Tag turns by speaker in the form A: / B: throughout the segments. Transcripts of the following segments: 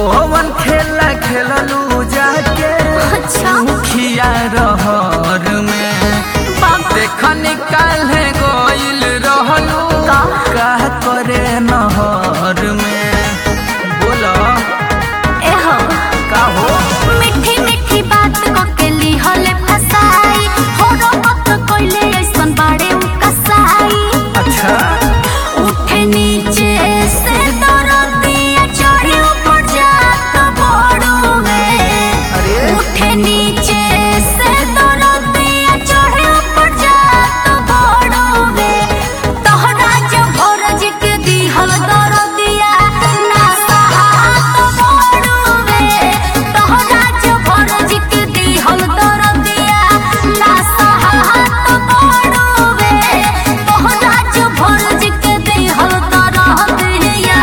A: कोवन खेला खेललू जाके मुखिया रहर में देखन काल्हे गइल रहलू का करे नहर में बोला
B: एहो
A: का हो
B: मीठी मीठी बात ककेली हले फसाई होरो मत कोइले ऐसन बाड़े उ कसाई
A: अच्छा
B: उठे नीचे से दरदिया चढ़े ऊपर जात बड़ुए
A: अरे
B: उठे नीचे से दरदिया चढ़े ऊपर जात बड़ुए तोहरा जो भोरज के दिहल दरदिया ना सहात बड़ुए तोहरा जो भोरज के दिहल दरदिया ना सहात बड़ुए तोहरा जो भोरज के दिहल दरदिया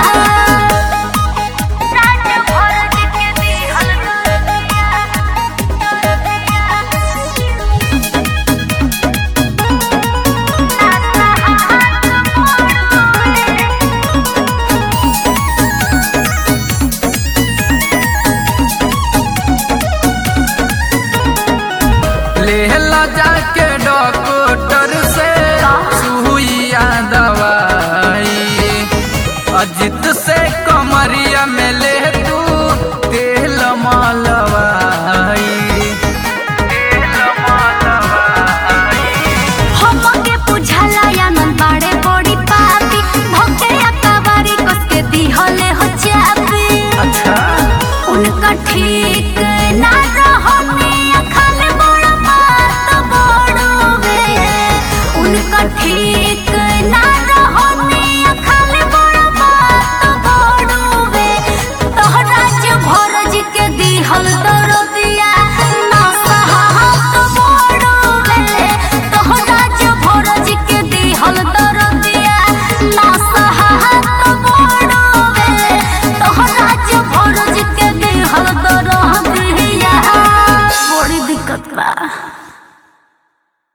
B: राज भोरज के दिहल
A: लेहला जाके